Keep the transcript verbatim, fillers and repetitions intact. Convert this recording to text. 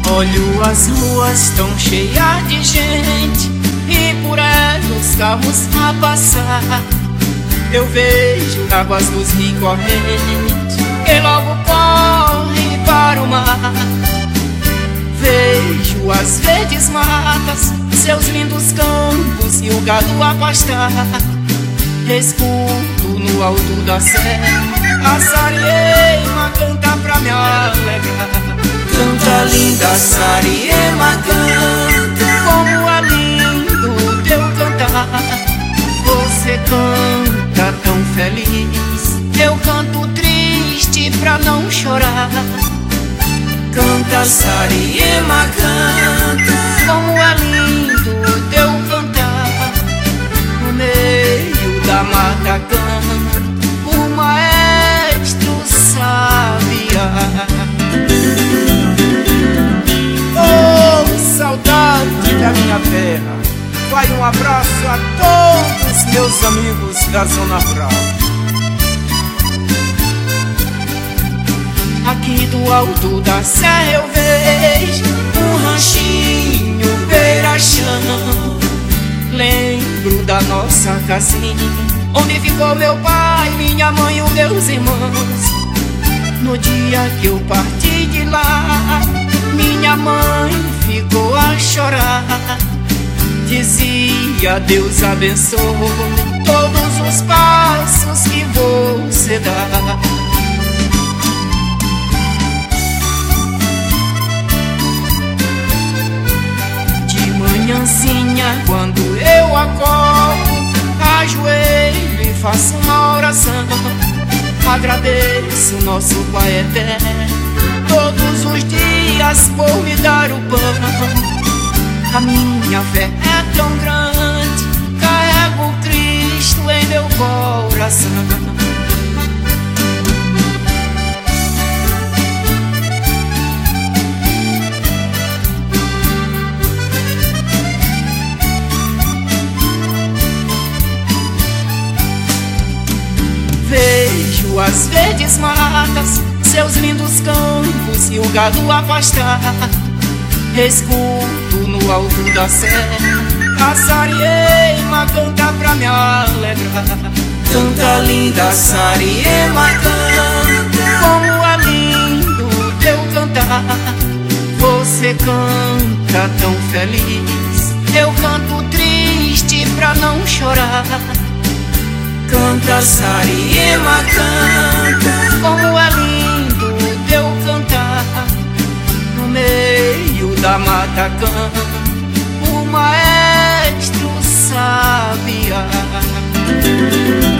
Olho as ruas tão cheias de gente e por elas os carros a passar. Eu vejo águas dos rios correntes que logo correm para o mar. Vejo as verdes matas, seus lindos campos e o gado a pastar. Escuto no alto da serra a Sariema cantar pra me alegrar. Canta, linda Sariema, canta. Como é lindo o teu cantar. Você canta tão feliz, eu canto triste pra não chorar. Canta, Sariema, canta. Como é lindo o teu cantar. No meio da mata canta o maestro Sabiá. Oh, saudade da minha terra. Vai um abraço a todos meus amigos da zona rural. Aqui do alto da serra eu vejo um ranchinho beira-chão. Lembro da nossa casinha onde ficou meu pai, minha mãe e os meus irmãos. No dia que eu parti de lá, minha mãe ficou a chorar. Dizia: Deus abençoe todos os passos que você dá. De manhãzinha, quando eu acordo, ajoelho e faço uma oração. Agradeço nosso Pai eterno todos os dias por me dar o pão. A minha fé é tão grande, carrego Cristo em meu coração. Vejo as verdes matas, seus lindos campos e o gado a pastar. Escuto no alto da serra a Sariema cantar pra me alegrar. Canta, linda Sariema, canta. Como é lindo o teu cantar. Você canta tão feliz, eu canto triste pra não chorar. Canta, Sariema, canta. Como é lindo o teu cantar. No meio da mata canta o maestro Sabiá.